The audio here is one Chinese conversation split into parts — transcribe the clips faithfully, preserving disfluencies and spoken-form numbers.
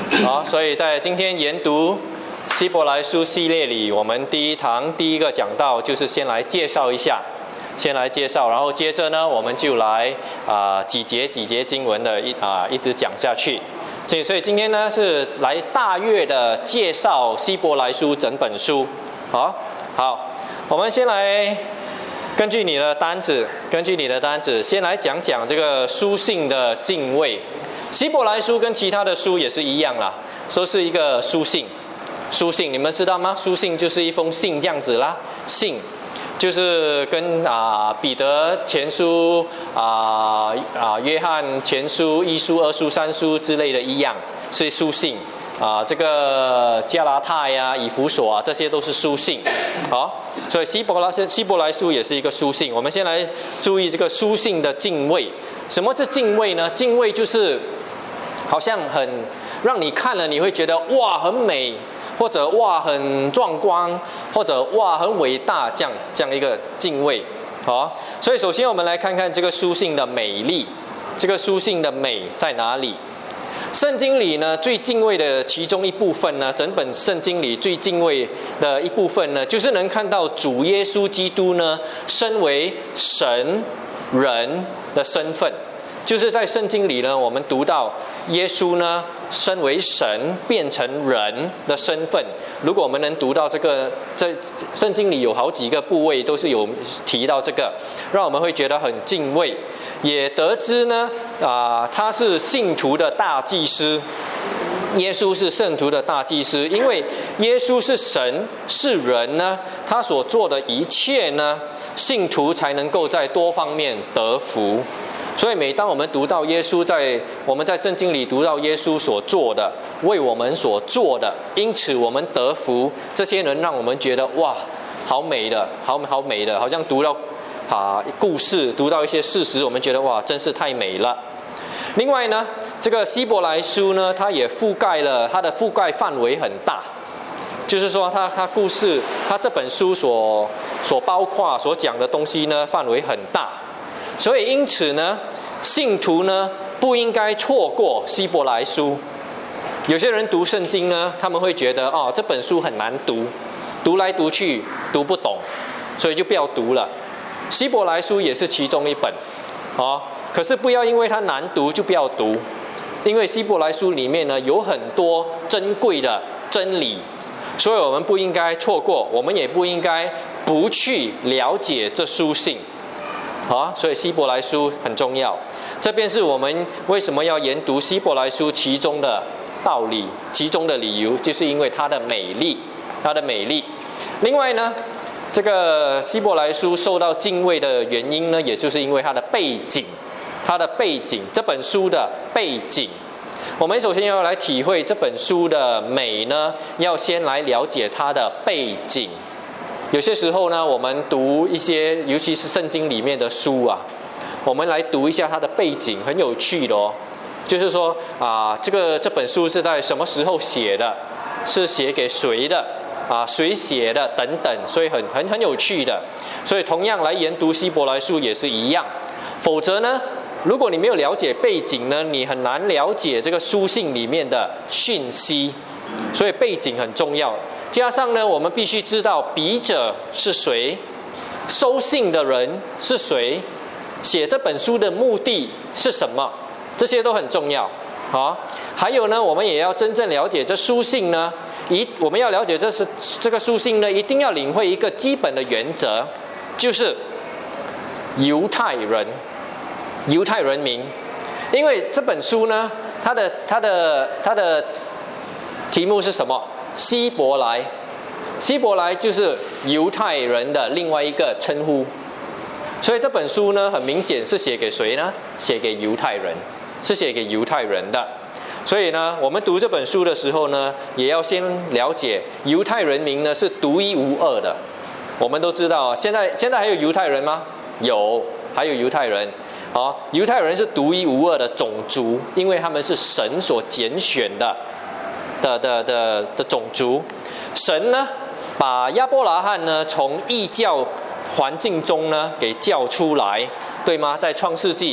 好，所以在今天研读希伯来书系列里，我们第一堂第一个讲到就是先来介绍一下，先来介绍，然后接着呢，我们就来啊、呃、几节几节经文的一啊、呃、一直讲下去。所以所以今天呢是来大约的介绍希伯来书整本书。好，好，我们先来根据你的单子，根据你的单子，先来讲讲这个书信的敬畏。希伯来书跟其他的书也是一样啦，都是一个书信。书信你们知道吗？书信就是一封信这样子啦，信就是跟啊、呃、彼得前书啊啊、呃、约翰前书一书二书三书之类的一样，是书信啊、呃。这个加拉太呀、以弗所啊，这些都是书信。好，所以希伯来希伯来书也是一个书信。我们先来注意这个书信的敬畏。什么是敬畏呢？敬畏就是好像很让你看了你会觉得哇很美，或者哇很壮观，或者哇很伟大，这样这样一个敬畏。好，所以首先我们来看看这个书信的美丽，这个书信的美在哪里？圣经里呢最敬畏的其中一部分呢，整本圣经里最敬畏的一部分呢，就是能看到主耶稣基督呢身为神人的身份。就是在圣经里呢，我们读到耶稣呢身为神变成人的身份。如果我们能读到这个，在圣经里有好几个部位都是有提到这个，让我们会觉得很敬畏。也得知呢啊、呃，他是信徒的大祭司，耶稣是圣徒的大祭司，因为耶稣是神是人呢，他所做的一切呢，信徒才能够在多方面得福。所以每当我们读到耶稣在我们在圣经里读到耶稣所做的，为我们所做的，因此我们得福，这些能让我们觉得哇好美的，好好美的，好像读到啊故事，读到一些事实，我们觉得哇真是太美了。另外呢，这个希伯来书呢，它也覆盖了，它的覆盖范围很大，就是说它它故事它这本书所所包括所讲的东西呢范围很大。所以因此呢，信徒呢不应该错过希伯来书。有些人读圣经呢，他们会觉得哦这本书很难读，读来读去读不懂，所以就不要读了。希伯来书也是其中一本，哦，可是不要因为它难读就不要读，因为希伯来书里面呢有很多珍贵的真理，所以我们不应该错过，我们也不应该不去了解这书信。好，所以希伯来书很重要。这便是我们为什么要研读希伯来书其中的道理，其中的理由，就是因为它的美丽，它的美丽。另外呢，这个希伯来书受到敬畏的原因呢，也就是因为它的背景，它的背景，这本书的背景。我们首先要来体会这本书的美呢，要先来了解它的背景。有些时候呢，我们读一些，尤其是圣经里面的书啊，我们来读一下它的背景，很有趣的哦。就是说啊、呃，这个这本书是在什么时候写的，是写给谁的啊、呃，谁写的等等，所以很很很有趣的。所以同样来研读希伯来书也是一样。否则呢，如果你没有了解背景呢，你很难了解这个书信里面的讯息。所以背景很重要。加上呢，我们必须知道笔者是谁，收信的人是谁，写这本书的目的是什么，这些都很重要。好，还有呢，我们也要真正了解这书信呢，一我们要了解这是这个书信呢，一定要领会一个基本的原则，就是犹太人，犹太人民，因为这本书呢，它的它的它的题目是什么？希伯来，希伯来就是犹太人的另外一个称呼，所以这本书呢，很明显是写给谁呢？写给犹太人，是写给犹太人的。所以呢，我们读这本书的时候呢，也要先了解犹太人民呢是独一无二的。我们都知道，现在现在还有犹太人吗？有，还有犹太人。好，犹太人是独一无二的种族，因为他们是神所拣选的。的的的的种族，神呢把亚伯拉罕呢从异教环境中呢给叫出来，对吗？在创世纪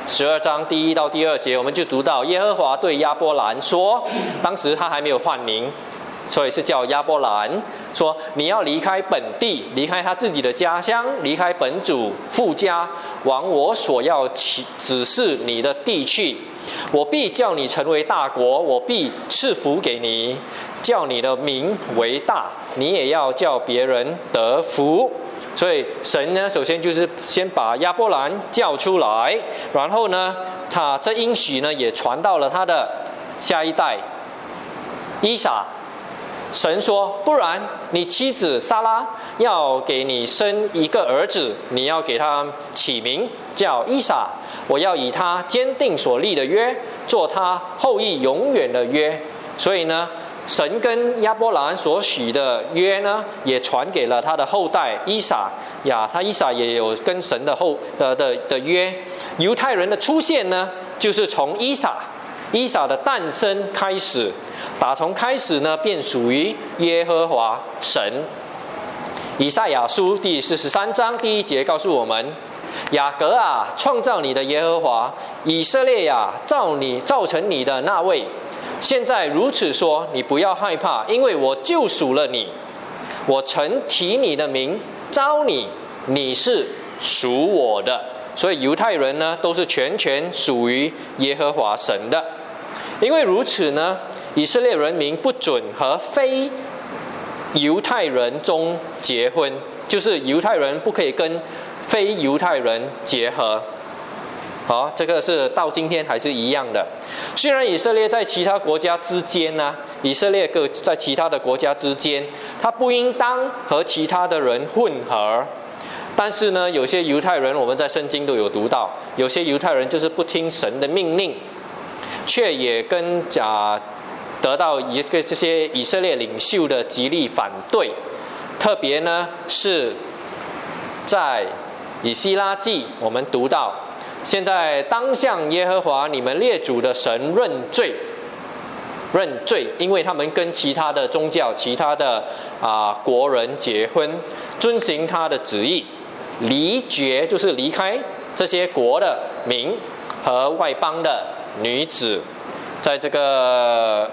十二章第一到第二节，我们就读到耶和华对亚伯兰说，当时他还没有换名，所以是叫亚伯兰，说你要离开本地，离开他自己的家乡，离开本主父家，往我所要指示你的地去。我必叫你成为大国，我必赐福给你，叫你的名为大，你也要叫别人得福。所以神呢，首先就是先把亚伯兰叫出来，然后呢，他这应许呢也传到了他的下一代以撒。神说，不然你妻子撒拉要给你生一个儿子，你要给他起名叫以撒，我要以他坚定所立的约，做他后裔永远的约。所以呢，神跟亚伯兰所许的约呢，也传给了他的后代以撒呀，他以撒也有跟神的后的的的约。犹太人的出现呢，就是从以撒以撒的诞生开始，打从开始呢，便属于耶和华神。以赛亚书第四十三章第一节告诉我们：雅各啊，创造你的耶和华；以色列呀，造你造成你的那位。现在如此说，你不要害怕，因为我救赎了你，我曾提你的名召你，你是属我的。所以犹太人呢，都是全权属于耶和华神的。因为如此呢，以色列人民不准和非犹太人中结婚，就是犹太人不可以跟非犹太人结合。好，这个是到今天还是一样的。虽然以色列在其他国家之间呢，以色列各在其他的国家之间，他不应当和其他的人混合，但是呢，有些犹太人我们在圣经都有读到，有些犹太人就是不听神的命令，却也跟啊得到一个这些以色列领袖的极力反对。特别呢是在以西拉记，我们读到，现在当向耶和华你们列祖的神认罪，认罪，因为他们跟其他的宗教、其他的啊国人结婚，遵行他的旨意，离绝就是离开这些国的民和外邦的女子。在这个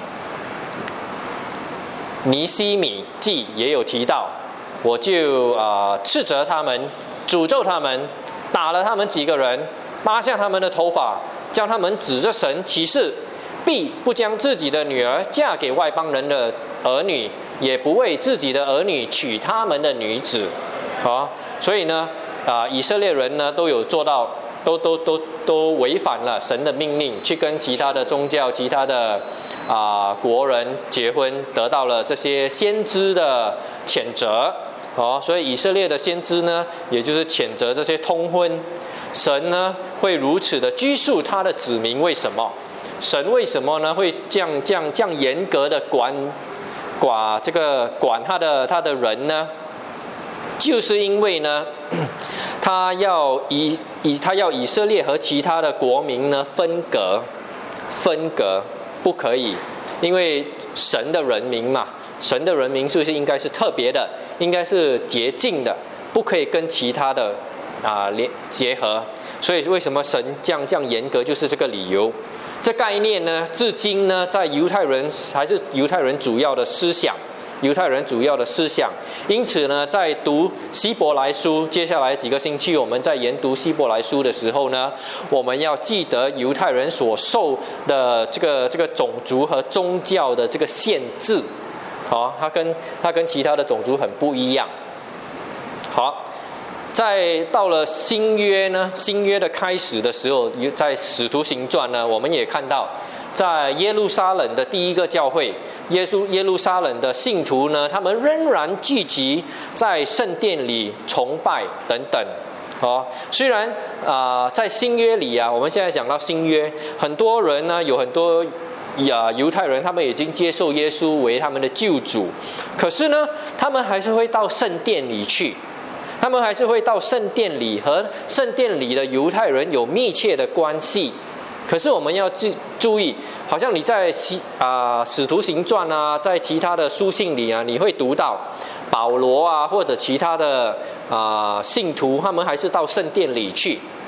尼希米记也有提到，我就啊、呃、斥责他们，诅咒他们，打了他们几个人，扒下他们的头发，叫他们指着神起誓，必不将自己的女儿嫁给外邦人的儿女，也不为自己的儿女娶他们的女子。啊，所以呢，啊、呃，以色列人呢都有做到，都都都都违反了神的命令，去跟其他的宗教、其他的啊、呃、国人结婚，得到了这些先知的谴责。哦，所以以色列的先知呢，也就是谴责这些通婚。神呢会如此的拘束他的子民，为什么？神为什么呢会这样这样这样严格的管管这个管他的他的人呢？就是因为呢，他要以以他要以色列和其他的国民呢分隔，分隔不可以，因为神的人民嘛。神的人民是不是应该是特别的，应该是洁净的，不可以跟其他的啊连结合。所以为什么神这样这样严格，就是这个理由。这概念呢，至今呢，在犹太人还是犹太人主要的思想，犹太人主要的思想。因此呢，在读希伯来书，接下来几个星期我们在研读希伯来书的时候呢，我们要记得犹太人所受的这个这个种族和宗教的这个限制。好，它跟它跟其他的种族很不一样。好，在到了新约呢，新约的开始的时候，在使徒行传呢，我们也看到，在耶路撒冷的第一个教会，耶稣耶路撒冷的信徒呢，他们仍然聚集在圣殿里崇拜等等。哦，虽然啊、呃，在新约里啊，我们现在讲到新约，很多人呢，有很多。呀，犹太人他们已经接受耶稣为他们的救主，可是呢，他们还是会到圣殿里去，他们还是会到圣殿里和圣殿里的犹太人有密切的关系。可是我们要注意，好像你在啊、呃《使徒行传》啊，在其他的书信里啊，你会读到保罗啊或者其他的啊、呃、信徒，他们还是到圣殿里去。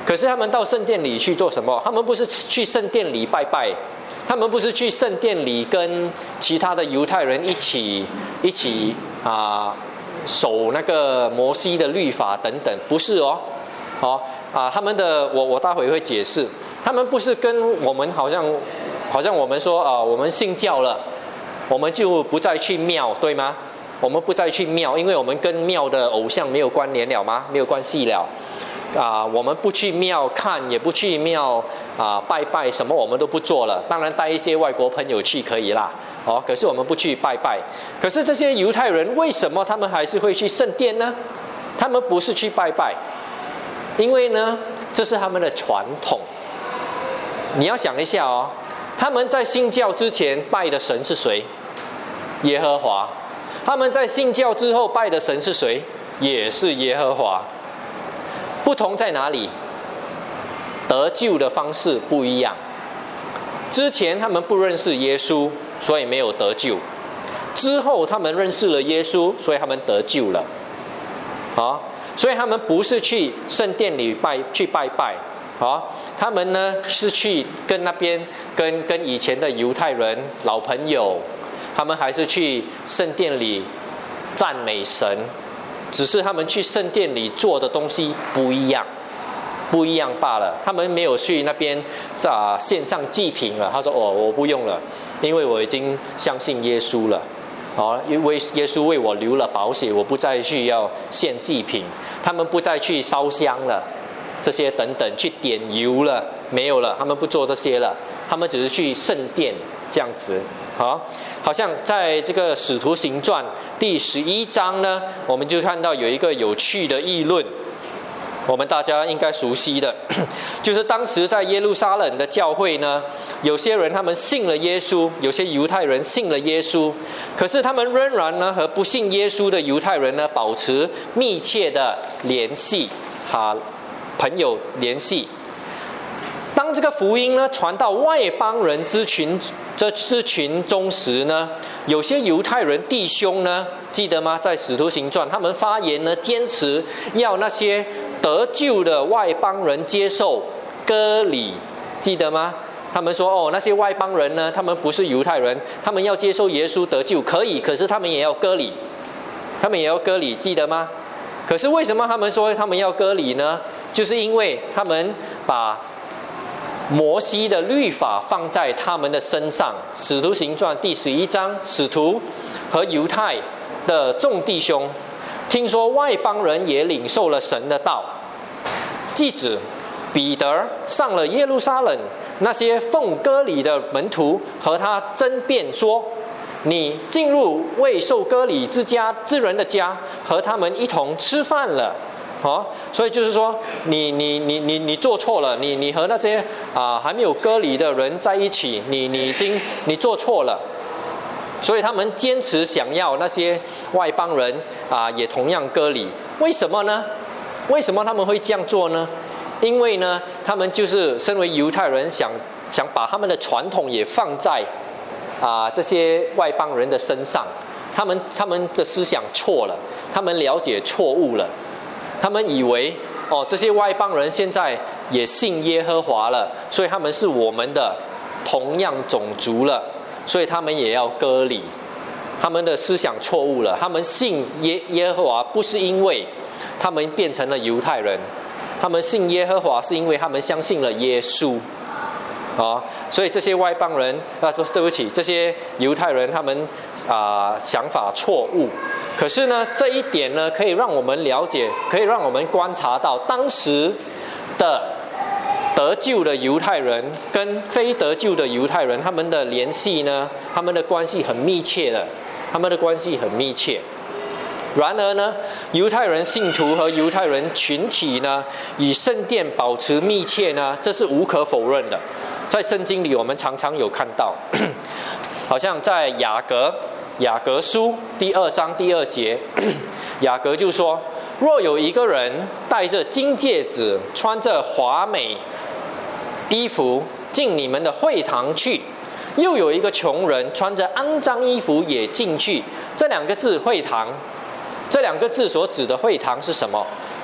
可是他们到圣殿里去做什么？他们不是去圣殿里拜拜，他们不是去圣殿里跟其他的犹太人一起一起啊、呃、守那个摩西的律法等等，不是哦，哦啊，他们的我我待会会解释，他们不是跟我们好像好像我们说啊、呃，我们信教了，我们就不再去庙，对吗？我们不再去庙，因为我们跟庙的偶像没有关联了吗？没有关系了。啊、呃，我们不去庙看，也不去庙啊、呃、拜拜，什么我们都不做了。当然带一些外国朋友去可以啦，哦，可是我们不去拜拜。可是这些犹太人为什么他们还是会去圣殿呢？他们不是去拜拜，因为呢，这是他们的传统。你要想一下哦，他们在信教之前拜的神是谁？耶和华。他们在信教之后拜的神是谁？也是耶和华。不同在哪里？得救的方式不一样。之前他们不认识耶稣，所以没有得救。之后他们认识了耶稣，所以他们得救了。啊，所以他们不是去圣殿里拜去拜拜，啊，他们呢是去跟那边跟跟以前的犹太人老朋友。他们还是去圣殿里赞美神，只是他们去圣殿里做的东西不一样，不一样罢了。他们没有去那边在线上祭品了。他说：“哦，我不用了，因为我已经相信耶稣了。哦，因为耶稣为我流了宝血，我不再去要献祭品。他们不再去烧香了，这些等等去点油了，没有了。他们不做这些了，他们只是去圣殿这样子。好。”好像在这个《使徒行传》第十一章呢，我们就看到有一个有趣的议论，我们大家应该熟悉的，就是当时在耶路撒冷的教会呢，有些人他们信了耶稣，有些犹太人信了耶稣，可是他们仍然呢和不信耶稣的犹太人呢保持密切的联系，哈，朋友联系。当这个福音呢传到外邦人之群这之群中时呢，有些犹太人弟兄呢，记得吗？在使徒行传，他们发言呢，坚持要那些得救的外邦人接受割礼，记得吗？他们说哦，那些外邦人呢，他们不是犹太人，他们要接受耶稣得救可以，可是他们也要割礼，他们也要割礼，记得吗？可是为什么他们说他们要割礼呢？就是因为他们把摩西的律法放在他们的身上。使徒行传第十一章，使徒和犹太的众弟兄听说外邦人也领受了神的道，继子彼得上了耶路撒冷，那些奉割礼的门徒和他争辩说：你进入未受割礼之家之人的家，和他们一同吃饭了。哦，所以就是说，你你你你你做错了，你你和那些啊、呃、还没有割礼的人在一起，你你已经你做错了，所以他们坚持想要那些外邦人啊、呃、也同样割礼。为什么呢？为什么他们会这样做呢？因为呢，他们就是身为犹太人想，想想把他们的传统也放在啊、呃、这些外邦人的身上，他们他们的思想错了，他们了解错误了。他们以为哦，这些外邦人现在也信耶和华了，所以他们是我们的同样种族了，所以他们也要割礼。他们的思想错误了，他们信耶耶和华不是因为他们变成了犹太人，他们信耶和华是因为他们相信了耶稣。哦，所以这些外邦人啊，对不起，这些犹太人他们啊、呃、想法错误。可是呢，这一点呢，可以让我们了解，可以让我们观察到当时的得救的犹太人跟非得救的犹太人，他们的联系呢，他们的关系很密切的，他们的关系很密切。然而呢，犹太人信徒和犹太人群体呢，与圣殿保持密切呢，这是无可否认的。在圣经里，我们常常有看到，好像在雅各雅各书第二章第二节，雅各就说：若有一个人戴着金戒指，穿着华美衣服进你们的会堂去，又有一个穷人穿着肮脏衣服也进去，这两个字会堂，这两个字所指的会堂是什么？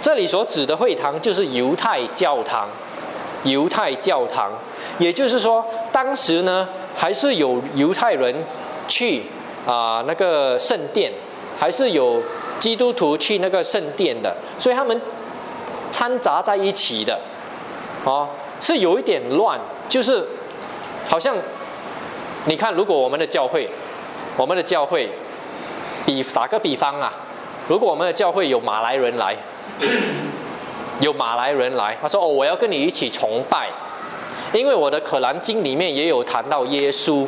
这里所指的会堂就是犹太教堂，犹太教堂，也就是说，当时呢还是有犹太人去啊、呃、那个圣殿，还是有基督徒去那个圣殿的，所以他们掺杂在一起的，哦，是有一点乱，就是好像你看，如果我们的教会，我们的教会，比打个比方啊，如果我们的教会有马来人来，有马来人来，他说哦，我要跟你一起崇拜，因为我的可兰经里面也有谈到耶稣，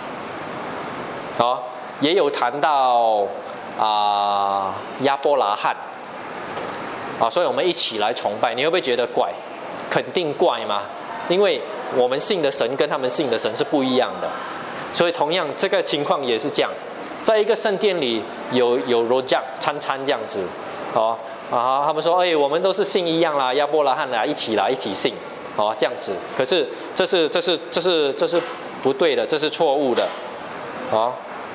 哦，也有谈到啊、呃、亚伯拉罕，啊，所以我们一起来崇拜，你会不会觉得怪？肯定怪嘛，因为我们信的神跟他们信的神是不一样的，所以同样这个情况也是这样，在一个圣殿里有有罗酱参参这样子，哦啊，他们说哎，我们都是信一样啦，亚伯拉罕啦，一起来一起信，哦这样子，可是这是这是这是这是不对的，这是错误的，哦，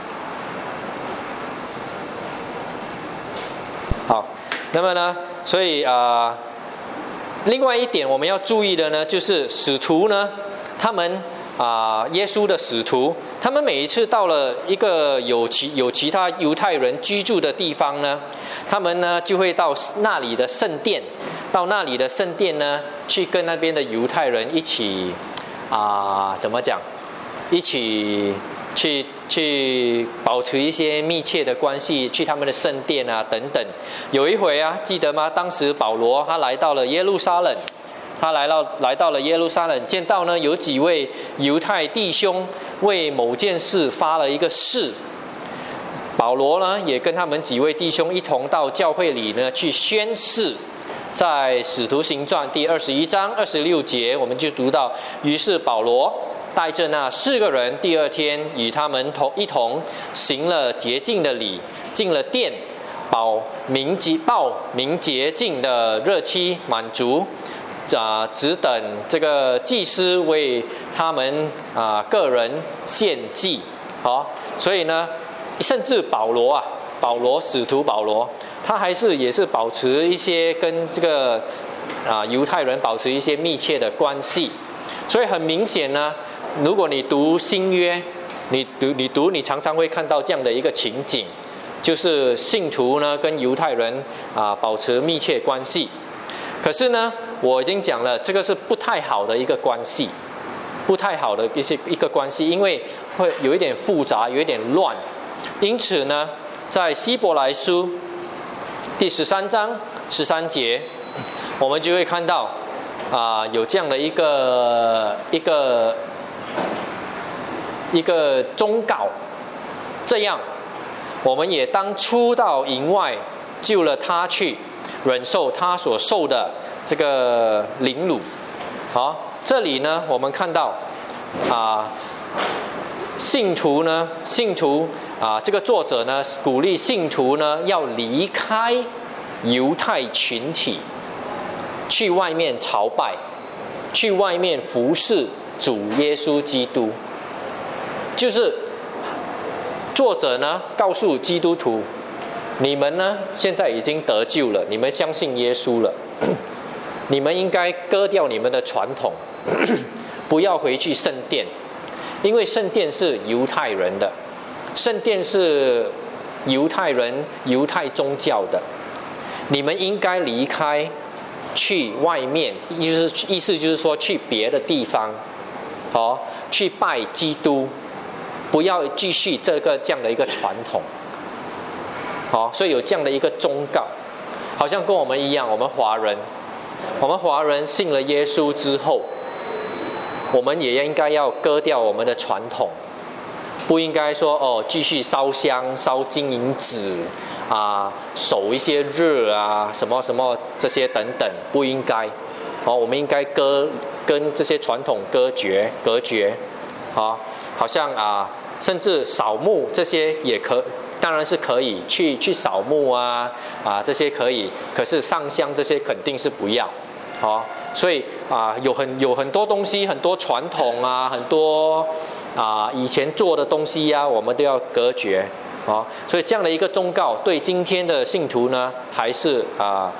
好，那么呢，所以啊。呃另外一点我们要注意的呢，就是使徒呢，他们啊、呃，耶稣的使徒，他们每一次到了一个有其有其他犹太人居住的地方呢，他们呢就会到那里的圣殿，到那里的圣殿呢，去跟那边的犹太人一起啊、呃，怎么讲？一起去去保持一些密切的关系，去他们的圣殿啊等等。有一回啊，记得吗？当时保罗他来到了耶路撒冷，他来到来到了耶路撒冷，见到呢有几位犹太弟兄为某件事发了一个誓。保罗呢也跟他们几位弟兄一同到教会里呢去宣誓。在使徒行传第二十一章二十六节，我们就读到，于是保罗带着那四个人，第二天与他们同一同行了洁净的礼，进了殿，保明洁报明洁净的日期满足，啊，只等这个祭司为他们啊个人献祭。好，所以呢，甚至保罗啊，保罗使徒保罗，他还是也是保持一些跟这个啊犹太人保持一些密切的关系。所以很明显呢，如果你读新约，你读你读你常常会看到这样的一个情景，就是信徒呢跟犹太人啊保持密切关系。可是呢，我已经讲了，这个是不太好的一个关系，不太好的一些一个关系，因为会有一点复杂，有一点乱。因此呢，在希伯来书第十三章十三节，我们就会看到啊、呃、有这样的一个一个一个忠告，这样我们也当出到营外，救了他去，忍受他所受的这个凌辱。好，这里呢，我们看到啊、呃，信徒呢，信徒啊、呃，这个作者呢，鼓励信徒呢要离开犹太群体，去外面朝拜，去外面服侍主耶稣基督。就是作者呢告诉基督徒，你们呢现在已经得救了，你们相信耶稣了，你们应该割掉你们的传统，不要回去圣殿，因为圣殿是犹太人的，圣殿是犹太人犹太宗教的，你们应该离开，去外面，意思意思就是说去别的地方，哦，去拜基督，不要继续这个这样的一个传统。好，所以有这样的一个忠告，好像跟我们一样，我们华人，我们华人信了耶稣之后，我们也应该要割掉我们的传统，不应该说哦继续烧香、烧金银纸啊，守一些日啊，什么什么这些等等，不应该。好，我们应该割跟这些传统隔绝隔绝。好，好像啊，甚至扫墓这些也可。当然是可以去去扫墓啊啊这些可以，可是上香这些肯定是不要，好、哦，所以啊有很有很多东西，很多传统啊，很多啊以前做的东西呀、啊，我们都要隔绝，哦，所以这样的一个忠告对今天的信徒呢，还是啊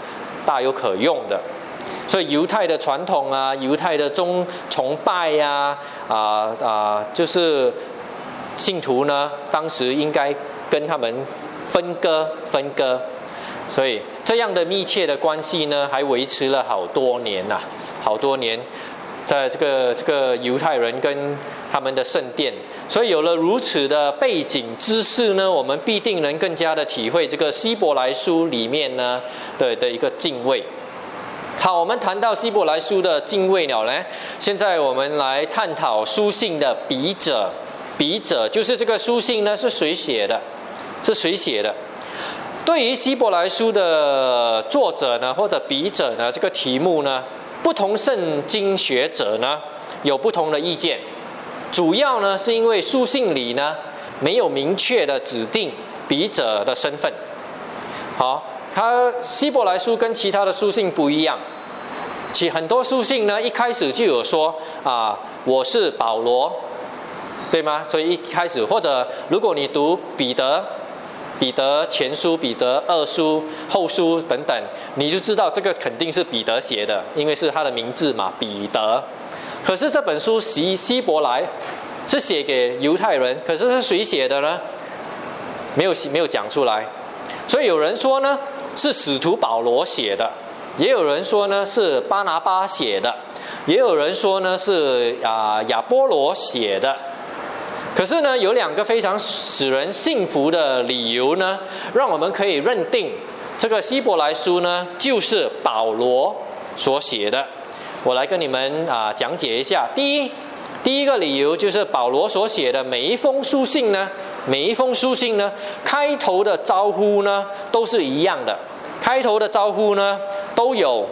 大有可用的。所以犹太的传统啊，犹太的宗崇拜呀、啊，啊啊，就是信徒呢，当时应该跟他们分割分割。所以这样的密切的关系呢，还维持了好多年呐、啊，好多年。在这个这个犹太人跟他们的圣殿，所以有了如此的背景知识呢，我们必定能更加的体会这个希伯来书里面呢的的一个敬畏。好，我们谈到希伯来书的敬畏了呢，现在我们来探讨书信的笔者。笔者就是这个书信呢是谁写的？是谁写的？对于希伯来书的作者呢，或者笔者呢，这个题目呢，不同圣经学者呢有不同的意见。主要呢是因为书信里呢没有明确的指定笔者的身份。好，他希伯来书跟其他的书信不一样，其很多书信呢一开始就有说啊，我是保罗，对吗？所以一开始，或者如果你读彼得。彼得前书、彼得二书、后书等等，你就知道这个肯定是彼得写的，因为是他的名字嘛，彼得。可是这本书希希伯来是写给犹太人，可是是谁写的呢？没有没有讲出来。所以有人说呢是使徒保罗写的，也有人说呢是巴拿巴写的，也有人说呢是啊亚波罗写的。可是呢，有两个非常使人信服的理由呢，让我们可以认定这个希伯来书呢就是保罗所写的。我来跟你们啊讲解一下。第一，第一个理由就是保罗所写的每一封书信呢，每一封书信呢，开头的招呼呢都是一样的，开头的招呼呢都有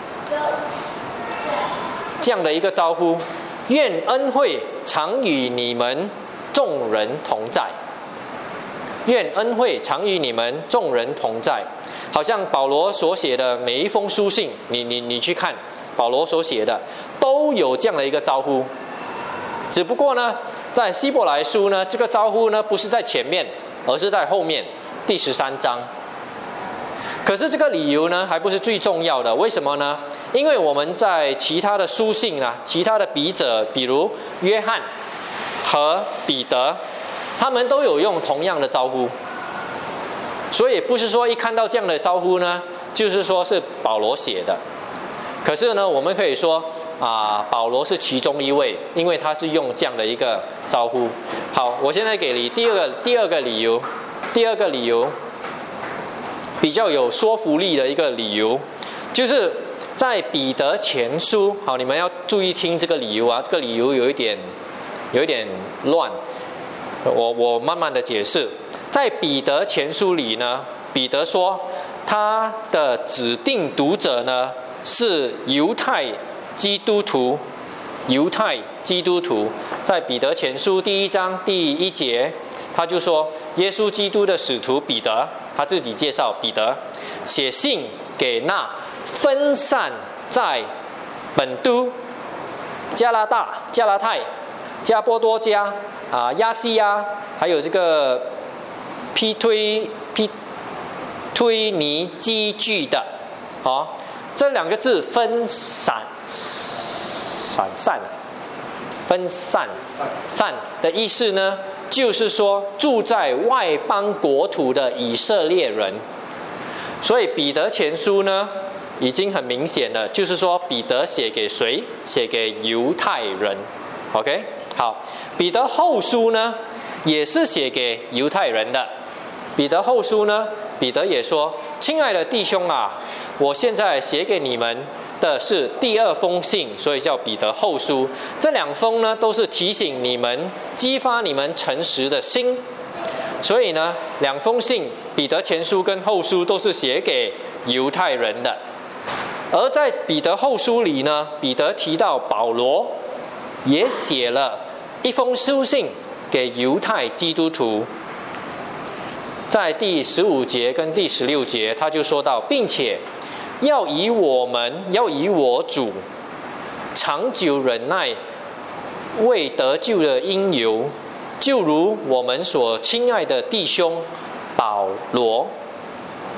这样的一个招呼：愿恩惠常与你们众人同在，愿恩惠常与你们众人同在。好像保罗所写的每一封书信，你你你去看保罗所写的，都有这样的一个招呼。只不过呢，在希伯来书呢，这个招呼呢不是在前面，而是在后面第十三章。可是这个理由呢，还不是最重要的。为什么呢？因为我们在其他的书信啊，其他的笔者，比如约翰和彼得，他们都有用同样的招呼，所以不是说一看到这样的招呼呢，就是说是保罗写的。可是呢，我们可以说啊，保罗是其中一位，因为他是用这样的一个招呼。好，我现在给你第二个第二个理由，第二个理由比较有说服力的一个理由，就是在彼得前书。好，你们要注意听这个理由啊，这个理由有一点。有一点乱，我我慢慢的解释。在彼得前书里呢，彼得说他的指定读者呢是犹太基督徒，犹太基督徒。在彼得前书第一章第一节，他就说耶稣基督的使徒彼得，他自己介绍彼得写信给那分散在本都、加拉大、加拉太、加波多加啊、亚细亚，还有这个庇推庇推尼基聚的，哦，这两个字分散、散散、分散、散的意思呢，就是说住在外邦国土的以色列人。所以彼得前书呢，已经很明显了，就是说彼得写给谁？写给犹太人。OK。好，彼得后书呢，也是写给犹太人的。彼得后书呢，彼得也说：“亲爱的弟兄啊，我现在写给你们的是第二封信，所以叫彼得后书。这两封呢，都是提醒你们、激发你们诚实的心。所以呢，两封信，彼得前书跟后书都是写给犹太人的。而在彼得后书里呢，彼得提到保罗也写了一封书信给犹太基督徒，在第十五节跟第十六节，他就说到，并且要以我们要以我主长久忍耐为得救的因由，就如我们所亲爱的弟兄保罗。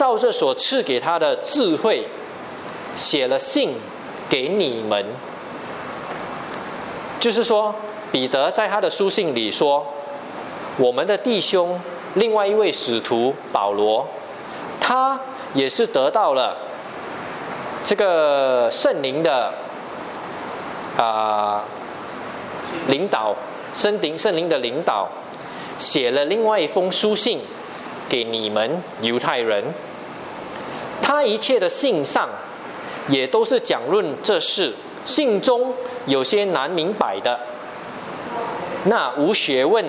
照着所赐给他的智慧，写了信给你们。就是说，彼得在他的书信里说，我们的弟兄另外一位使徒保罗，他也是得到了这个圣灵的啊、呃、领导，圣灵圣灵的领导，写了另外一封书信给你们犹太人。他一切的信上也都是讲论这事，信中有些难明白的，那无学问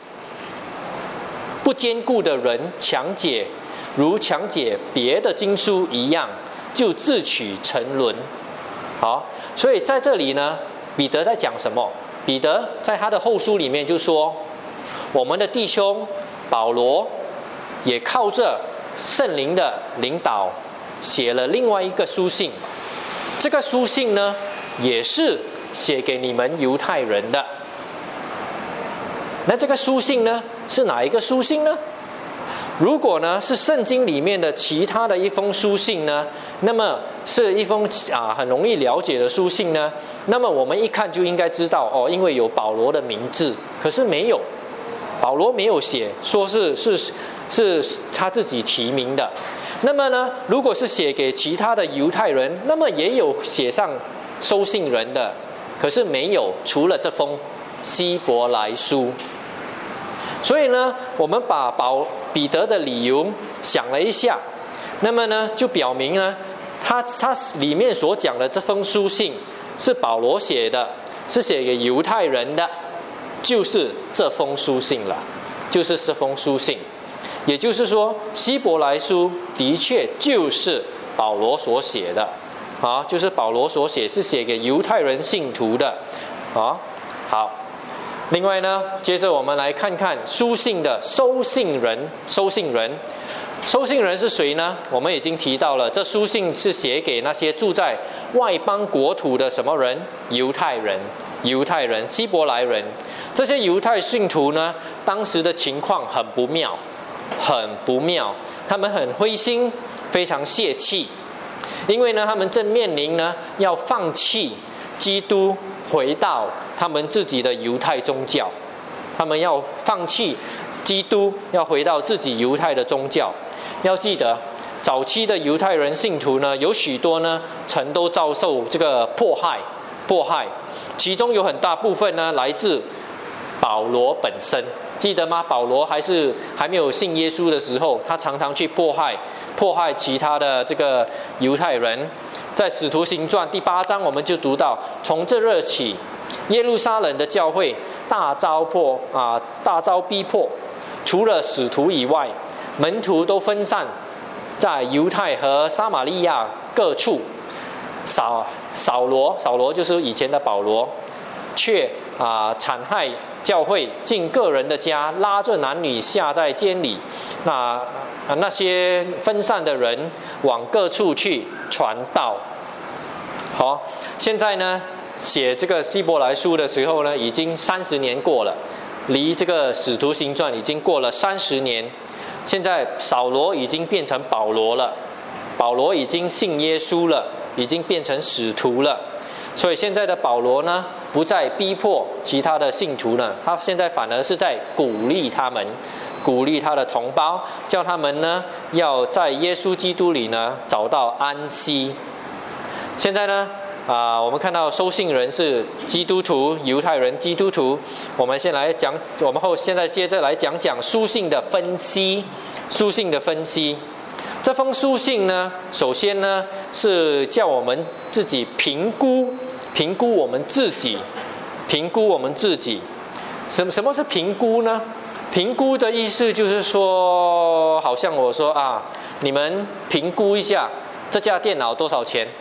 不坚固的人强解，如强解别的经书一样，就自取沉沦。好，所以在这里呢，彼得在讲什么？彼得在他的后书里面就说，我们的弟兄保罗也靠着圣灵的领导，写了另外一个书信。这个书信呢，也是写给你们犹太人的。那这个书信呢，是哪一个书信呢？如果呢是圣经里面的其他的一封书信呢，那么是一封啊很容易了解的书信呢，那么我们一看就应该知道哦，因为有保罗的名字。可是没有，保罗没有写，说是是是他自己提名的。那么呢，如果是写给其他的犹太人，那么也有写上收信人的，可是没有，除了这封希伯来书。所以呢，我们把保彼得的理由想了一下，那么呢，就表明呢，他他里面所讲的这封书信是保罗写的，是写给犹太人的，就是这封书信了，就是这封书信。也就是说，希伯来书的确就是保罗所写的，啊，就是保罗所写，是写给犹太人信徒的，啊，好。另外呢，接着我们来看看书信的收信人。收信人，收信人是谁呢？我们已经提到了，这书信是写给那些住在外邦国土的什么人？犹太人，犹太人，希伯来人。这些犹太信徒呢，当时的情况很不妙，很不妙，他们很灰心，非常泄气，因为呢，他们正面临呢要放弃基督，回到他们自己的犹太宗教，他们要放弃基督，要回到自己犹太的宗教。要记得，早期的犹太人信徒呢，有许多呢，曾都遭受这个迫害，迫害，其中有很大部分呢，来自保罗本身。记得吗？保罗还是还没有信耶稣的时候，他常常去迫害迫害其他的这个犹太人。在使徒行传第八章，我们就读到，从这日起，耶路撒冷的教会大遭迫啊，大遭逼迫，除了使徒以外，门徒都分散在犹太和撒玛利亚各处。扫扫罗，扫罗就是以前的保罗，却啊残害教会，进个人的家，拉着男女下在监里。那那些分散的人往各处去传道。好，现在呢，写这个希伯来书的时候呢，已经三十年过了，离这个使徒行传已经过了三十年。现在扫罗已经变成保罗了，保罗已经信耶稣了，已经变成使徒了。所以现在的保罗呢，不再逼迫其他的信徒呢，他现在反而是在鼓励他们，鼓励他的同胞，叫他们呢要在耶稣基督里呢找到安息。现在呢，啊、呃，我们看到收信人是基督徒，犹太人基督徒。我们先来讲，我们后现在接着来讲讲书信的分析，书信的分析。这封书信呢，首先呢是叫我们自己评估，评估我们自己，评估我们自己。什么什么是评估呢？评估的意思就是说，好像我说啊，你们评估一下这架电脑多少钱，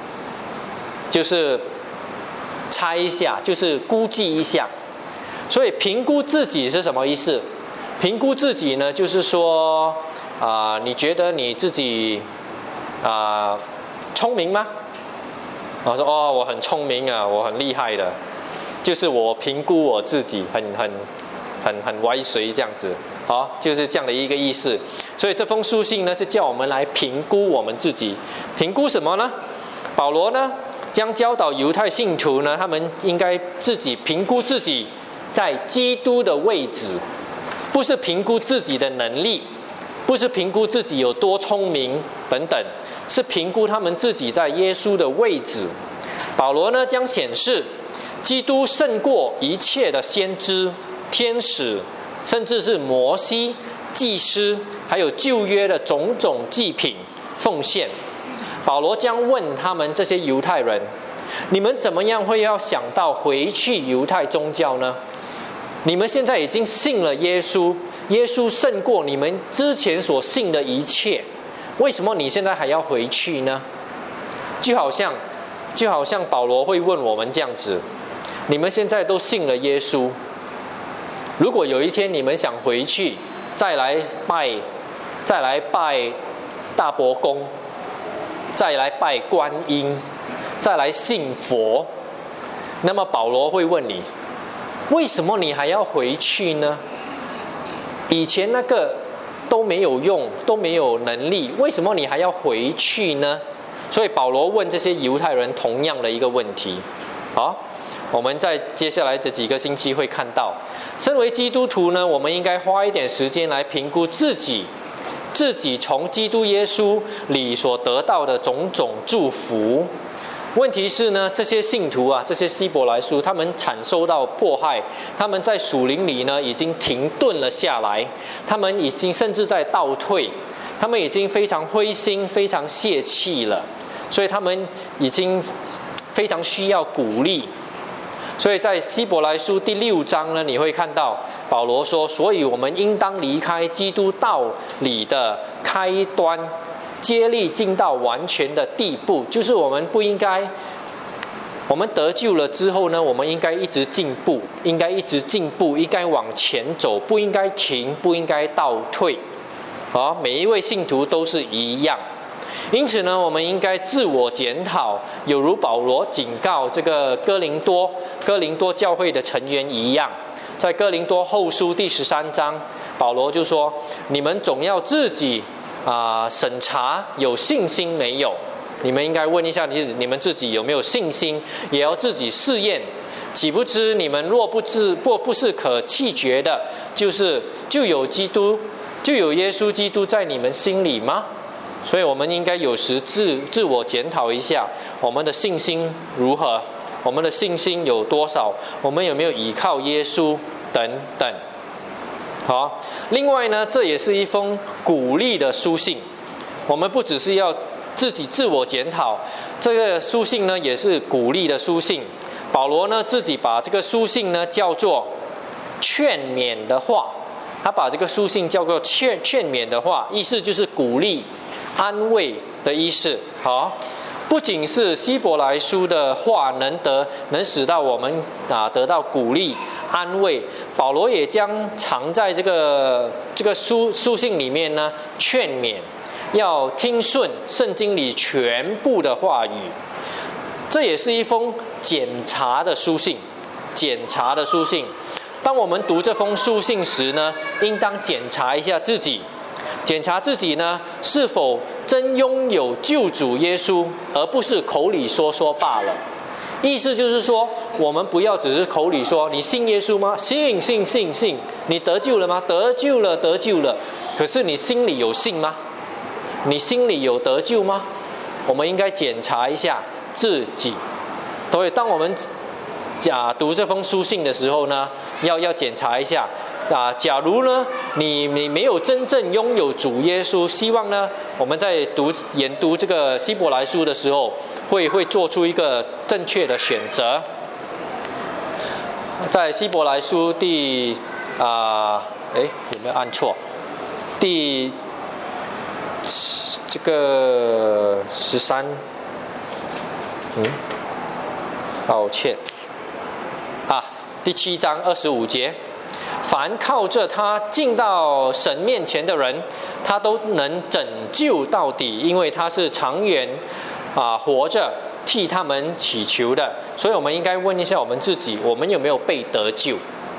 就是猜一下，就是估计一下。所以评估自己是什么意思？评估自己呢，就是说啊、呃，你觉得你自己啊、呃、聪明吗？我说哦，我很聪明啊，我很厉害的，就是我评估我自己很很很很歪随这样子好，就是这样的一个意思。所以这封书信呢，是叫我们来评估我们自己。评估什么呢？保罗呢，将教导犹太信徒呢，他们应该自己评估自己在基督的位置，不是评估自己的能力，不是评估自己有多聪明等等，是评估他们自己在耶稣的位置。保罗呢，将显示基督胜过一切的先知、天使，甚至是摩西、祭司，还有旧约的种种祭品奉献。保罗将问他们这些犹太人：你们怎么样会要想到回去犹太宗教呢？你们现在已经信了耶稣，耶稣胜过你们之前所信的一切，为什么你现在还要回去呢？就好像就好像保罗会问我们这样子：你们现在都信了耶稣，如果有一天你们想回去再来拜再来拜大伯公，再来拜观音，再来信佛，那么保罗会问你：为什么你还要回去呢？以前那个都没有用，都没有能力，为什么你还要回去呢？所以保罗问这些犹太人同样的一个问题。好，我们在接下来这几个星期会看到，身为基督徒呢，我们应该花一点时间来评估自己自己从基督耶稣里所得到的种种祝福。问题是呢，这些信徒啊，这些希伯来书，他们惨受到迫害，他们在属灵里呢已经停顿了下来，他们已经甚至在倒退，他们已经非常灰心，非常泄气了，所以他们已经非常需要鼓励。所以在希伯来书第六章呢，你会看到保罗说：所以我们应当离开基督道理的开端，接力进到完全的地步，就是我们不应该，我们得救了之后呢，我们应该一直进步，应该一直进步，应该往前走，不应该停，不应该倒退。好，每一位信徒都是一样。因此呢，我们应该自我检讨，有如保罗警告这个哥林多哥林多教会的成员一样。在哥林多后书第十三章，保罗就说：你们总要自己啊、呃、审查有信心没有。你们应该问一下你们自己有没有信心，也要自己试验。岂不知你们若不知不不是可弃绝的，就是就有基督，就有耶稣基督在你们心里吗？所以我们应该有时自自我检讨一下，我们的信心如何，我们的信心有多少，我们有没有依靠耶稣等等。好，另外呢，这也是一封鼓励的书信，我们不只是要自己自我检讨，这个书信呢也是鼓励的书信。保罗呢自己把这个书信呢叫做劝勉的话，他把这个书信叫做劝劝勉的话，意思就是鼓励、安慰的意思。好，不仅是希伯来书的话能得能使到我们啊得到鼓励、安慰，保罗也将藏在这个这个书书信里面呢劝勉，要听顺圣经里全部的话语。这也是一封检查的书信，检查的书信。当我们读这封书信时呢，应当检查一下自己，检查自己呢是否真拥有救主耶稣，而不是口里说说罢了。意思就是说，我们不要只是口里说你信耶稣吗？信信信信。你得救了吗？得救了，得救了。可是你心里有信吗？你心里有得救吗？我们应该检查一下自己。所以当我们假读这封书信的时候呢，要要检查一下啊。假如呢你你没有真正拥有主耶稣，希望呢我们在读研读这个希伯来书的时候，会会做出一个正确的选择。在希伯来书第啊，哎有没有按错？第这个十三，嗯，抱歉。啊，第七章二十五节，凡靠着他进到神面前的人，他都能拯救到底，因为他是长远啊活着替他们祈求的。所以我们应该问一下我们自己，我们有没有被得救？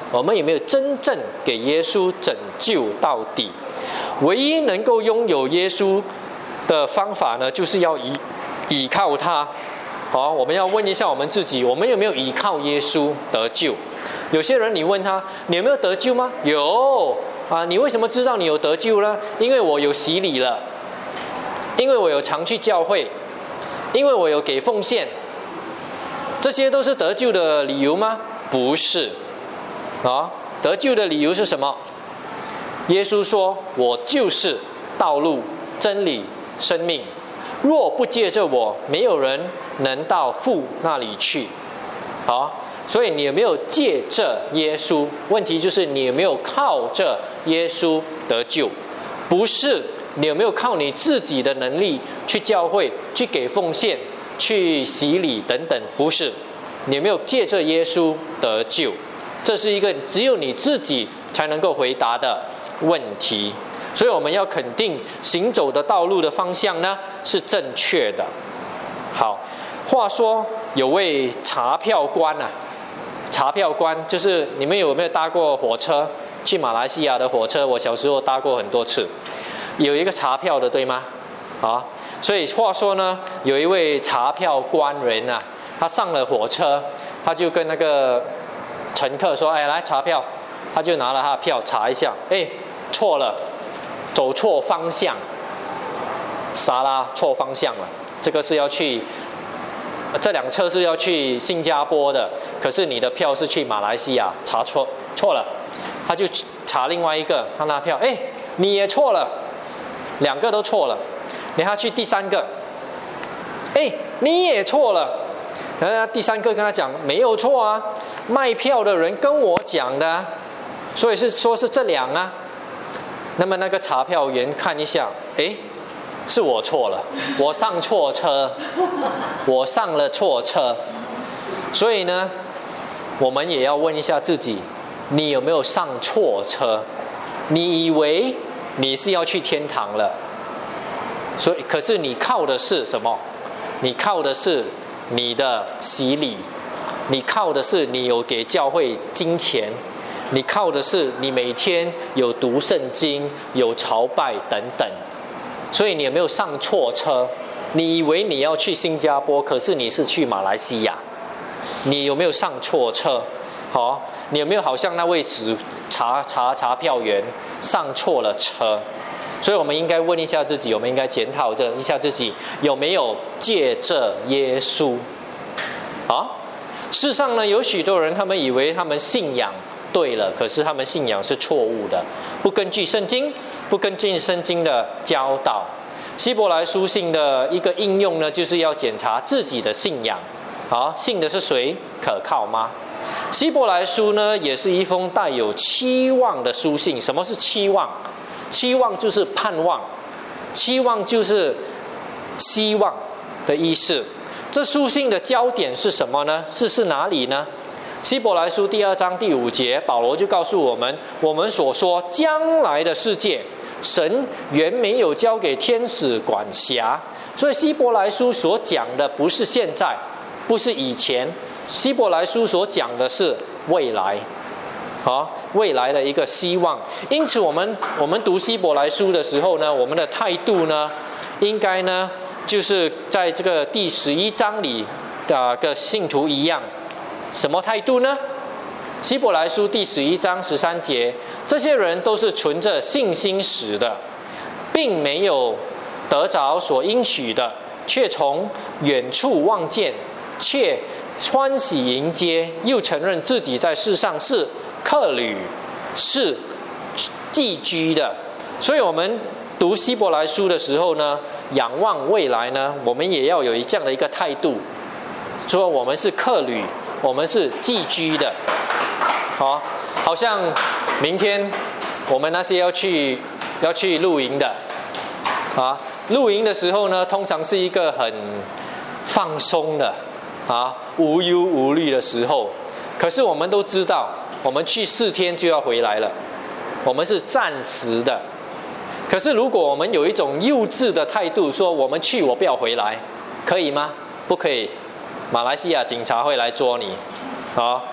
我们有没有真正给耶稣拯救到底？唯一能够拥有耶稣的方法呢，就是要依依靠他。好，我们要问一下我们自己，我们有没有依靠耶稣得救？有些人你问他，你有没有得救吗？有啊，你为什么知道你有得救呢？因为我有洗礼了，因为我有常去教会，因为我有给奉献。这些都是得救的理由吗？不是啊，得救的理由是什么？耶稣说：“我就是道路、真理、生命。若不借着我，没有人能到父那里去。”好，所以你有没有借着耶稣？问题就是你有没有靠着耶稣得救？不是你有没有靠你自己的能力去教会、去给奉献、去洗礼等等？不是，你有没有借着耶稣得救？这是一个只有你自己才能够回答的问题。所以我们要肯定行走的道路的方向呢是正确的。好，话说有位查票官啊，查票官就是你们有没有搭过火车？去马来西亚的火车，我小时候搭过很多次。有一个查票的，对吗？啊，所以话说呢，有一位查票官人啊，他上了火车，他就跟那个乘客说：“哎，来查票。”他就拿了他的票查一下，哎，错了，走错方向，傻啦，错方向了。这个是要去，这辆车是要去新加坡的，可是你的票是去马来西亚，查错错了。他就查另外一个，他拿票，哎，你也错了，两个都错了。然后他去第三个，哎，你也错了。然后第三个跟他讲，没有错啊，卖票的人跟我讲的，所以是说是这两啊。那么那个查票员看一下，哎，是我错了，我上错车，我上了错车。所以呢，我们也要问一下自己，你有没有上错车？你以为你是要去天堂了，所以可是你靠的是什么？你靠的是你的洗礼，你靠的是你有给教会金钱，你靠的是你每天有读圣经、有朝拜等等。所以你有没有上错车？你以为你要去新加坡，可是你是去马来西亚。你有没有上错车？好，你有没有好像那位指查查查票员上错了车？所以我们应该问一下自己，我们应该检讨着一下自己有没有借着耶稣。啊，世上呢有许多人，他们以为他们信仰对了，可是他们信仰是错误的，不根据圣经，不根据圣经的教导。希伯来书信的一个应用呢，就是要检查自己的信仰。好，信的是谁？可靠吗？希伯来书呢，也是一封带有期望的书信。什么是期望？期望就是盼望，期望就是希望的意思。这书信的焦点是什么呢？是是哪里呢？希伯来书第二章第五节，保罗就告诉我们，我们所说将来的世界，神原没有交给天使管辖。所以希伯来书所讲的不是现在，不是以前，希伯来书所讲的是未来，好，未来的一个希望。因此我们我们读希伯来书的时候呢，我们的态度呢，应该呢，就是在这个第十一章里的个信徒一样，什么态度呢？希伯来书第十一章十三节，这些人都是存着信心死的，并没有得着所应许的，却从远处望见，却欢喜迎接，又承认自己在世上是客旅，是寄居的。所以我们读希伯来书的时候呢，仰望未来呢，我们也要有这样的一个态度，说我们是客旅，我们是寄居的。好，好像明天我们那些要去要去露营的啊，露营的时候呢，通常是一个很放松的啊，无忧无虑的时候。可是我们都知道，我们去四天就要回来了，我们是暂时的。可是如果我们有一种幼稚的态度，说我们去我不要回来，可以吗？不可以，马来西亚警察会来捉你啊！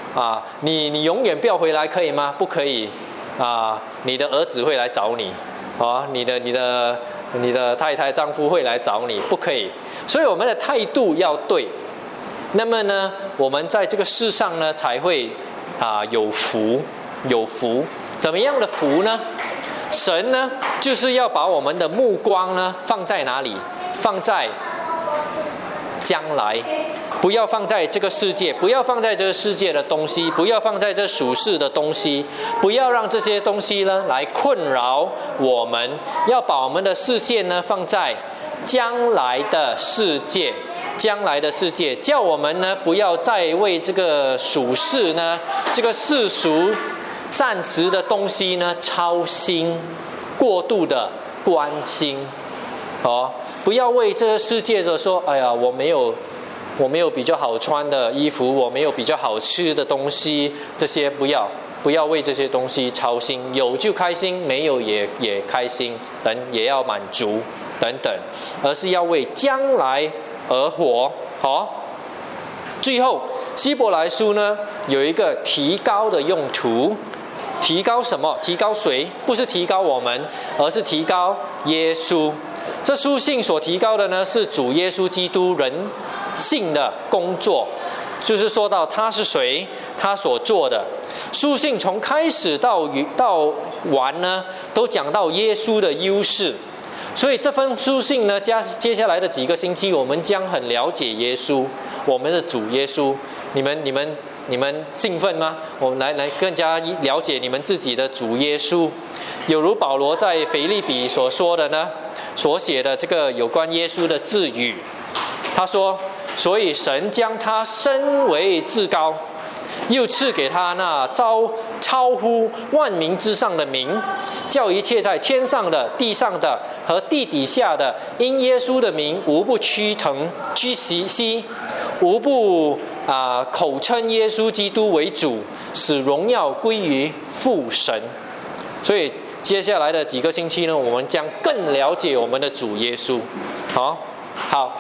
啊，你你永远不要回来，可以吗？不可以啊，你的儿子会来找你，啊，你的你的你的太太丈夫会来找你，不可以。所以我们的态度要对，那么呢，我们在这个世上呢才会啊有福，有福。怎么样的福呢？神呢，就是要把我们的目光呢放在哪里？放在将来，不要放在这个世界，不要放在这个世界的东西，不要放在这属世的东西，不要让这些东西呢来困扰我们，要把我们的视线呢放在将来的世界，将来的世界，叫我们呢不要再为这个属世呢，这个世俗暂时的东西呢操心，过度的关心，哦，不要为这个世界的说，哎呀，我没有，我没有比较好穿的衣服，我没有比较好吃的东西，这些不要，不要为这些东西操心，有就开心，没有也也开心，等也要满足等等，而是要为将来而活，好、哦。最后，希伯来书呢有一个提高的用途。提高什么？提高谁？不是提高我们，而是提高耶稣。这书信所提高的呢，是主耶稣基督人性的工作，就是说到他是谁，他所做的。书信从开始到到完呢，都讲到耶稣的优势。所以这封书信呢，加接下来的几个星期，我们将很了解耶稣，我们的主耶稣。你们你们你们兴奋吗？我们来来更加了解你们自己的主耶稣。有如保罗在腓立比所说的呢，所写的这个有关耶稣的字语，他说：所以神将他升为至高，又赐给他那超超乎万民之上的名，叫一切在天上的、地上的和地底下的，因耶稣的名，无不屈腾屈膝，无不啊、呃、口称耶稣基督为主，使荣耀归于父神。所以接下来的几个星期呢，我们将更了解我们的主耶稣。好，好。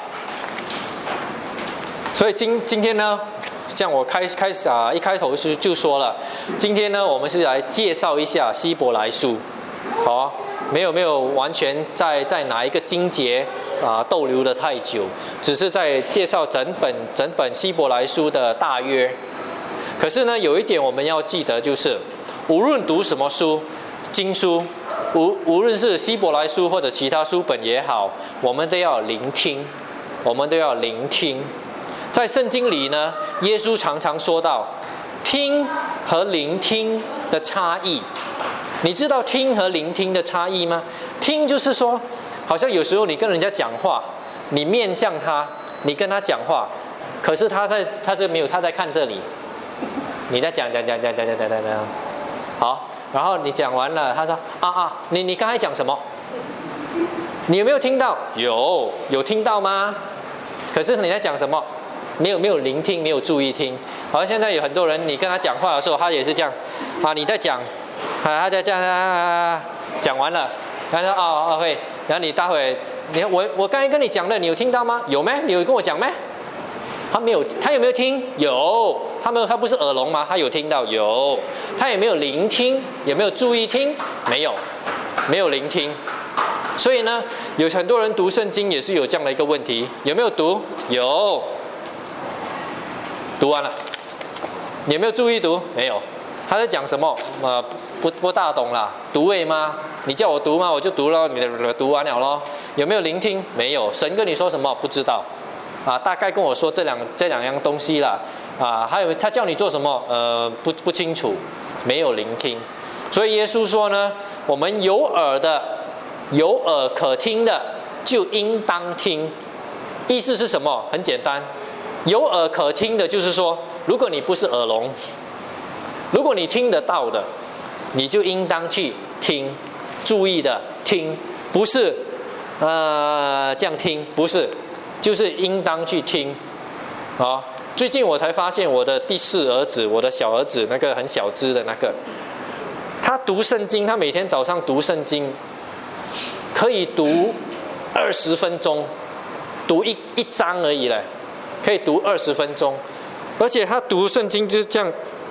所以今今天呢，像我开开始啊，一开头是就说了，今天呢，我们是来介绍一下希伯来书。好，没有没有完全在在哪一个经节啊逗留的太久，只是在介绍整本整本希伯来书的大约。可是呢，有一点我们要记得，就是无论读什么书，经书，无无论是希伯来书或者其他书本也好，我们都要聆听，我们都要聆听。在圣经里呢，耶稣常常说到听和聆听的差异。你知道听和聆听的差异吗？听就是说，好像有时候你跟人家讲话，你面向他，你跟他讲话，可是他在他这没有，他在看这里，你在讲讲讲讲讲讲讲讲讲，好，然后你讲完了，他说啊啊，你你刚才讲什么？你有没有听到？有，有听到吗？可是你在讲什么？没有没有聆听，没有注意听。好像现在有很多人，你跟他讲话的时候，他也是这样啊，你在讲，啊，他在这样啊，讲完了，他说哦 OK， 然后你待会，你我我刚才跟你讲的，你有听到吗？有没？你有跟我讲没？他没有，他有没有听？有，他没有，他不是耳聋吗？他有听到，有，他有没有聆听？有没有注意听？没有，没有聆听。所以呢，有很多人读圣经也是有这样的一个问题，有没有读？有。读完了，你有没有注意读？没有。他在讲什么？呃，不不大懂啦。读位吗？你叫我读吗？我就读了，你的读完了咯。有没有聆听？没有。神跟你说什么？不知道。啊，大概跟我说这两这两样东西啦。啊，还有他叫你做什么？呃，不不清楚，没有聆听。所以耶稣说呢，我们有耳的，有耳可听的，就应当听。意思是什么？很简单。有耳可听的，就是说，如果你不是耳聋，如果你听得到的，你就应当去听，注意的听，不是呃这样听，不是，就是应当去听。啊，最近我才发现我的第四儿子，我的小儿子那个很小只的那个，他读圣经，他每天早上读圣经，可以读二十分钟，读一一章而已嘞。可以读二十分钟，而且他读圣经就是这样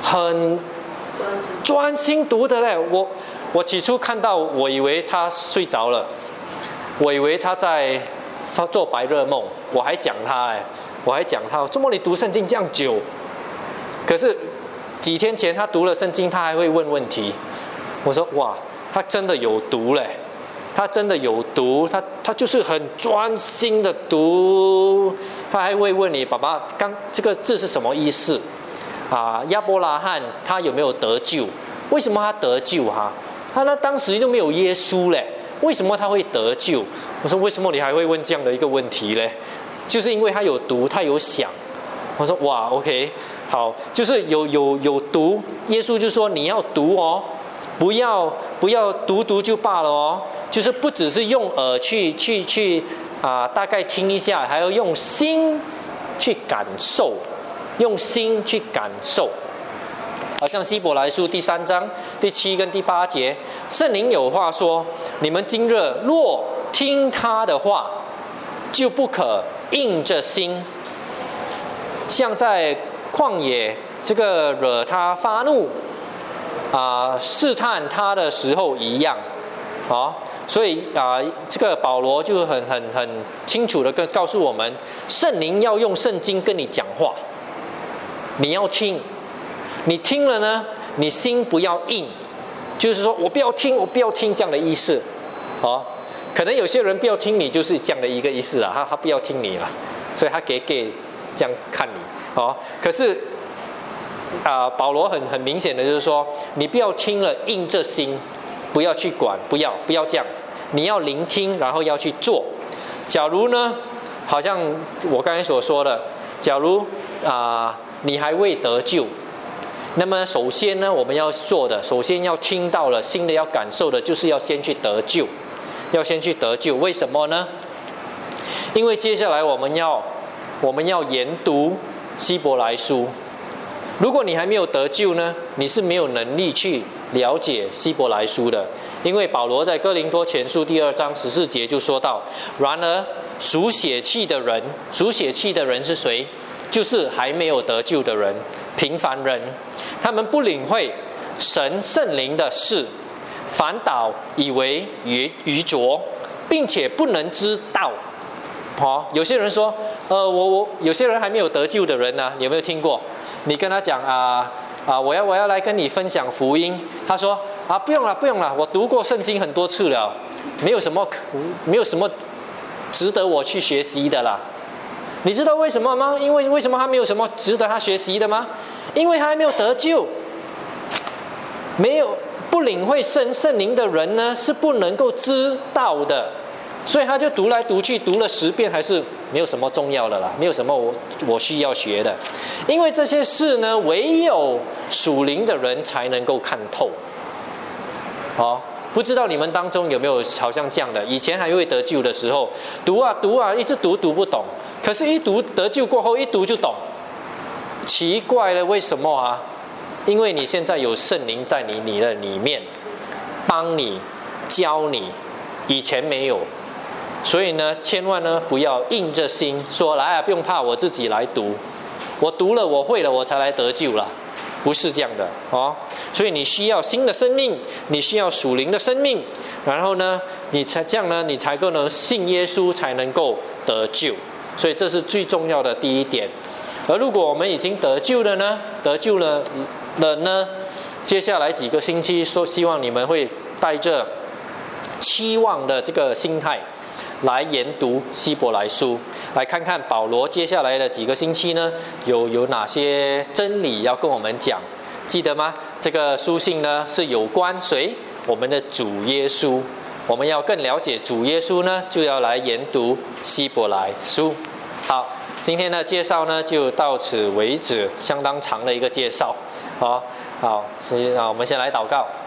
很专心读的嘞。我我起初看到，我以为他睡着了，我以为他在做白日梦，我还讲他哎，我还讲他，怎么你读圣经这样久？可是几天前他读了圣经，他还会问问题。我说哇，他真的有读嘞，他真的有读，他他就是很专心的读。他还会问你，爸爸，刚这个字是什么意思？啊，亚伯拉罕他有没有得救？为什么他得救哈？他那当时都没有耶稣嘞，为什么他会得救？我说为什么你还会问这样的一个问题嘞？就是因为他有读，他有想。我说哇 ，OK， 好，就是有有有读。耶稣就说你要读哦。不要不要读读就罢了哦，就是不只是用耳去去去啊、呃，大概听一下，还要用心去感受，用心去感受。好像希伯来书第三章第七跟第八节，圣灵有话说：你们今日若听他的话，就不可硬着心，像在旷野这个惹他发怒。啊、呃，试探他的时候一样，啊、哦，所以啊、呃，这个保罗就很很很清楚的跟告诉我们，圣灵要用圣经跟你讲话，你要听，你听了呢，你心不要硬，就是说我不要听，我不要听这样的意思，哦，可能有些人不要听你，就是这样的一个意思啊，他他不要听你了，所以他给给这样看你，哦，可是。啊、呃，保罗很很明显的就是说，你不要听了硬着心，不要去管，不要不要这样，你要聆听，然后要去做。假如呢，好像我刚才所说的，假如啊、呃、你还未得救，那么首先呢，我们要做的，首先要听到了，新的要感受的，就是要先去得救，要先去得救。为什么呢？因为接下来我们要我们要研读希伯来书。如果你还没有得救呢，你是没有能力去了解希伯来书的，因为保罗在哥林多前书第二章十四节就说到：然而属血气的人，属血气的人是谁？就是还没有得救的人，平凡人，他们不领会神圣灵的事，反倒以为愚愚拙，并且不能知道。哦，有些人说，呃，我我有些人还没有得救的人呢、啊，有没有听过？你跟他讲啊啊，我要我要来跟你分享福音。他说啊，不用了不用了，我读过圣经很多次了，没有什么没有什么值得我去学习的啦。你知道为什么吗？因为为什么他没有什么值得他学习的吗？因为他还没有得救，没有不领会圣圣灵的人呢，是不能够知道的。所以他就读来读去，读了十遍还是没有什么重要的啦，没有什么我我需要学的，因为这些事呢，唯有属灵的人才能够看透。哦，不知道你们当中有没有好像这样的？以前还未得救的时候，读啊读啊，一直读读不懂，可是一读得救过后，一读就懂。奇怪了，为什么啊？因为你现在有圣灵在你你的里面，帮你教你，以前没有。所以呢，千万呢不要硬着心说来啊，不用怕，我自己来读，我读了我会了，我才来得救了，不是这样的哦。所以你需要新的生命，你需要属灵的生命，然后呢，你才这样呢，你才够能信耶稣，才能够得救。所以这是最重要的第一点。而如果我们已经得救了呢，得救了了呢，接下来几个星期说，希望你们会带着期望的这个心态。来研读希伯来书，来看看保罗接下来的几个星期呢，有有哪些真理要跟我们讲？记得吗？这个书信呢是有关谁？我们的主耶稣。我们要更了解主耶稣呢，就要来研读希伯来书。好，今天的介绍呢就到此为止，相当长的一个介绍。好，好，所以啊，我们先来祷告。